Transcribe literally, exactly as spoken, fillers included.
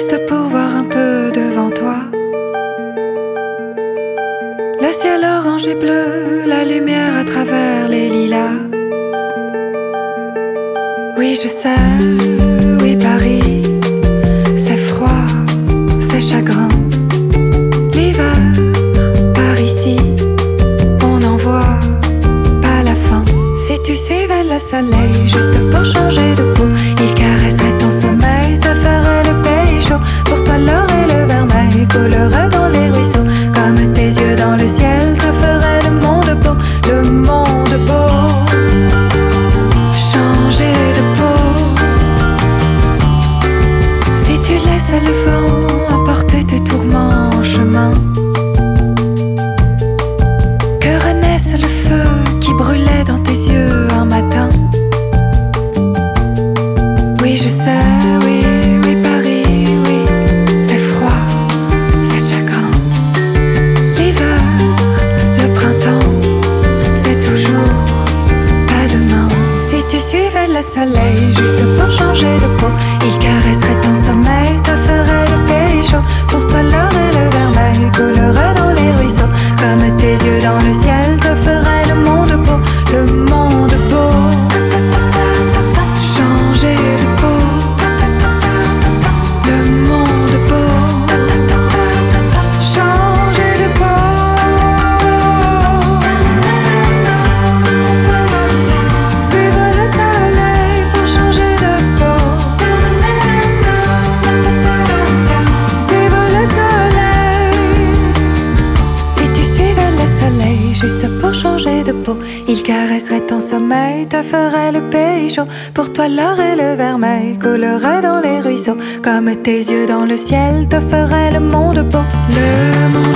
juste pour voir un peu devant toi. Le ciel orange et bleu, la lumière à travers les lilas. Oui, je sais, oui, Paris, c'est froid, c'est chagrin. L'hiver, par ici, on n'en voit pas la fin. Si tu suivais le soleil juste pour changer de peau, il caresserait ton sommeil, te ferait le pays chaud. Pour toi l'or et le vermeil coulerait dans les ruisseaux. Comme tes yeux dans le ciel te ferait le monde beau, le monde beau. Changer de peau. Si tu laisses le vent emporter tes tourments en chemin, que renaisse le feu qui brûlait dans tes yeux un matin. Oui, je sais, oui, oui, Paris, oui, c'est froid, c'est chagrin. L'hiver, le printemps, c'est toujours pas demain. Si tu suivais le soleil juste pour changer de peau, il caresserait ton sommeil, te ferait le pays chaud. Pour toi l'or et le vermeil coulerait dans les ruisseaux. Comme tes yeux dans le ciel te ferait le monde beau, le monde beau. Changer de peau, le monde beau. Changer de peau. Suivre le soleil pour changer de peau. Suivre le soleil. Si tu suivais le soleil juste pour changer de peau, il caresserait ton sommeil, te ferait le pays chaud. Pour toi l'or et le vermeil coulerait dans les ruisseaux. Comme tes yeux dans le ciel te ferait le monde beau, le monde